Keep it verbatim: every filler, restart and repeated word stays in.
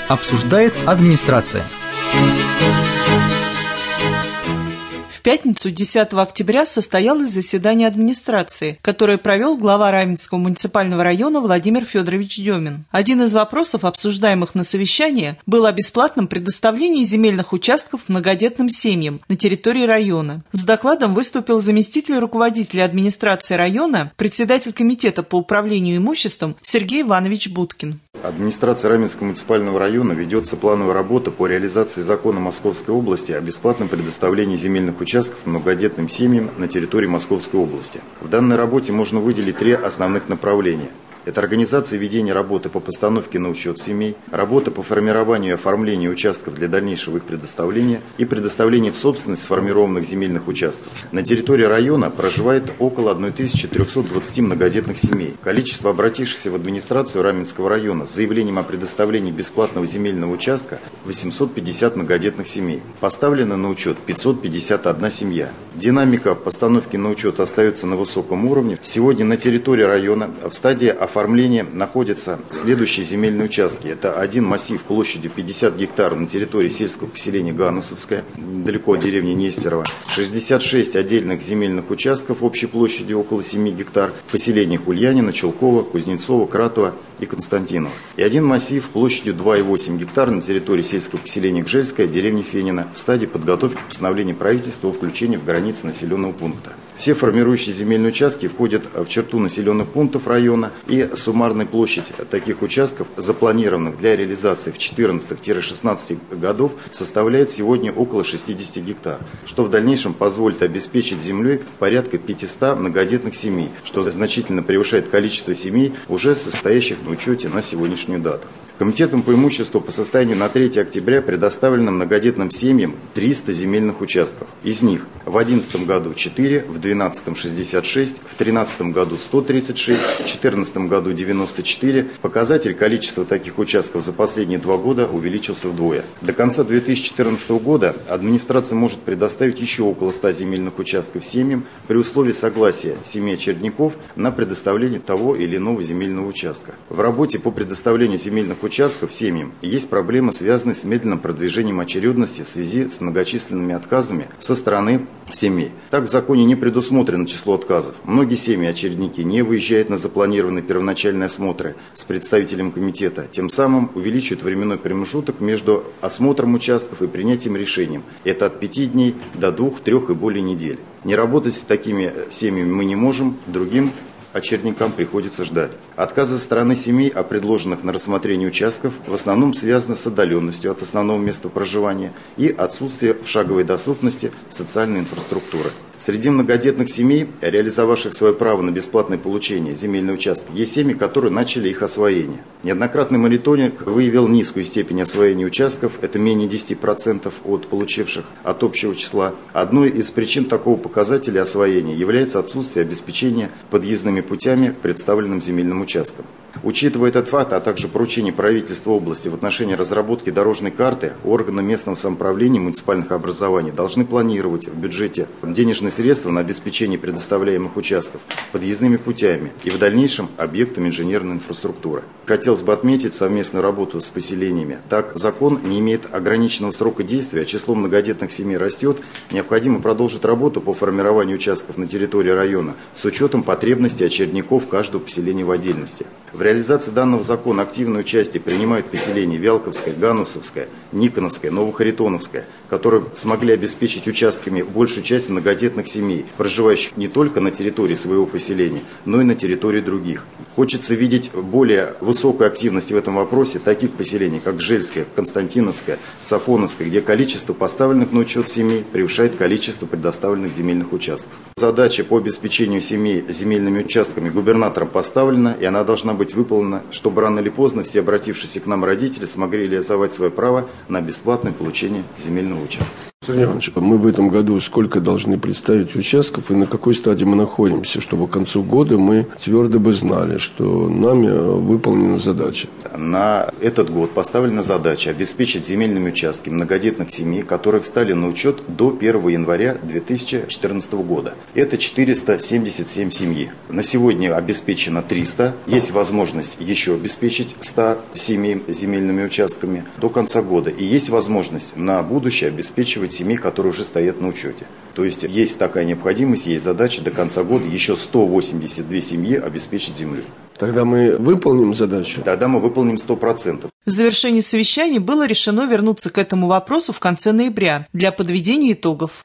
Обсуждает администрация. В пятницу, десятого октября, состоялось заседание администрации, которое провел глава Раменского муниципального района Владимир Федорович Демин. Один из вопросов, обсуждаемых на совещании, был о бесплатном предоставлении земельных участков многодетным семьям на территории района. С докладом выступил заместитель руководителя администрации района, председатель комитета по управлению имуществом Сергей Иванович Будкин. Администрация Раменского муниципального района ведется плановая работа по реализации закона Московской области о бесплатном предоставлении земельных участков многодетным семьям на территории Московской области. В данной работе можно выделить три основных направления. Это организация ведения работы по постановке на учет семей, работа по формированию и оформлению участков для дальнейшего их предоставления и предоставление в собственность сформированных земельных участков. На территории района проживает около тысячи трёхсот двадцати многодетных семей. Количество обратившихся в администрацию Раменского района с заявлением о предоставлении бесплатного земельного участка – восемьсот пятьдесят многодетных семей. Поставлено на учет пятьсот пятьдесят одна семья. Динамика постановки на учет остается на высоком уровне. Сегодня на территории района в стадии оформления оформления находятся следующие земельные участки. Это один массив площадью пятьдесят гектаров на территории сельского поселения Ганусовское, недалеко от деревни Нестерово. шестьдесят шесть отдельных земельных участков общей площадью около семи гектар в поселениях Ульянина, Челкова, Кузнецова, Кратова и Константинова. И один массив площадью два и восемь гектар на территории сельского поселения Гжельское, деревни Фенина, в стадии подготовки постановления правительства о включении в границы населенного пункта. Все формирующие земельные участки входят в черту населенных пунктов района, и суммарная площадь таких участков, запланированных для реализации в четырнадцатом-шестнадцатом годов, составляет сегодня около шестидесяти гектар, что в дальнейшем позволит обеспечить землей порядка пятисот многодетных семей, что значительно превышает количество семей, уже состоящих на учете на сегодняшнюю дату. Комитетом по имуществу по состоянию на третье октября предоставлено многодетным семьям триста земельных участков. Из них в две тысячи одиннадцатом году четыре, в две тысячи двенадцатом шестьдесят шесть, в две тысячи тринадцатом году сто тридцать шесть, в две тысячи четырнадцатом году девяносто четыре. Показатель количества таких участков за последние два года увеличился вдвое. До конца две тысячи четырнадцатого года администрация может предоставить еще около ста земельных участков семьям при условии согласия семей очередников на предоставление того или иного земельного участка. В работе по предоставлению земельных участков семьям есть проблемы, связанные с медленным продвижением очередности в связи с многочисленными отказами со стороны семей. Так в законе не предусмотрено число отказов. Многие семьи-очередники не выезжают на запланированные первоначальные осмотры с представителем комитета, тем самым увеличивают временной промежуток между осмотром участков и принятием решением. Это от пяти дней до двух, трех и более недель. Не работать с такими семьями мы не можем, другим очередникам приходится ждать. Отказы со стороны семей о предложенных на рассмотрение участков в основном связаны с отдаленностью от основного места проживания и отсутствием в шаговой доступности социальной инфраструктуры. Среди многодетных семей, реализовавших свое право на бесплатное получение земельных участков, есть семьи, которые начали их освоение. Неоднократный мониторинг выявил низкую степень освоения участков, это менее десяти процентов от получивших от общего числа. Одной из причин такого показателя освоения является отсутствие обеспечения подъездными путями к представленным земельным участкам. Учитывая этот факт, а также поручение правительства области в отношении разработки дорожной карты, органы местного самоуправления муниципальных образований должны планировать в бюджете денежные средства на обеспечение предоставляемых участков подъездными путями и в дальнейшем объектами инженерной инфраструктуры. Хотелось бы отметить совместную работу с поселениями. Так, закон не имеет ограниченного срока действия, а число многодетных семей растет. Необходимо продолжить работу по формированию участков на территории района с учетом потребностей очередников каждого поселения в отдельности. В реализации данного закона активное участие принимают поселения Вялковское, Ганусовское, Никоновское, Новохаритоновское, которые смогли обеспечить участками большую часть многодетных семей, проживающих не только на территории своего поселения, но и на территории других. Хочется видеть более высокую активность в этом вопросе таких поселений, как Гжельское, Константиновское, Сафоновское, где количество поставленных на учет семей превышает количество предоставленных земельных участков. Задача по обеспечению семей земельными участками губернатором поставлена, и она должна быть выполнена, чтобы рано или поздно все обратившиеся к нам родители смогли реализовать свое право на бесплатное получение земельного участка. Сергей Иванович, мы в этом году сколько должны представить участков и на какой стадии мы находимся, чтобы к концу года мы твердо бы знали, что нами выполнена задача? На этот год поставлена задача обеспечить земельными участками многодетных семей, которые встали на учет до первого января две тысячи четырнадцатого года. Это четыреста семьдесят семь семьи. На сегодня обеспечено триста. Есть возможность еще обеспечить сто семей земельными участками до конца года. И есть возможность на будущее обеспечивать семей, которые уже стоят на учете. То есть есть такая необходимость, есть задача до конца года еще сто восемьдесят две семьи обеспечить землей. Тогда мы выполним задачу? Тогда мы выполним сто процентов. В завершении совещания было решено вернуться к этому вопросу в конце ноября для подведения итогов.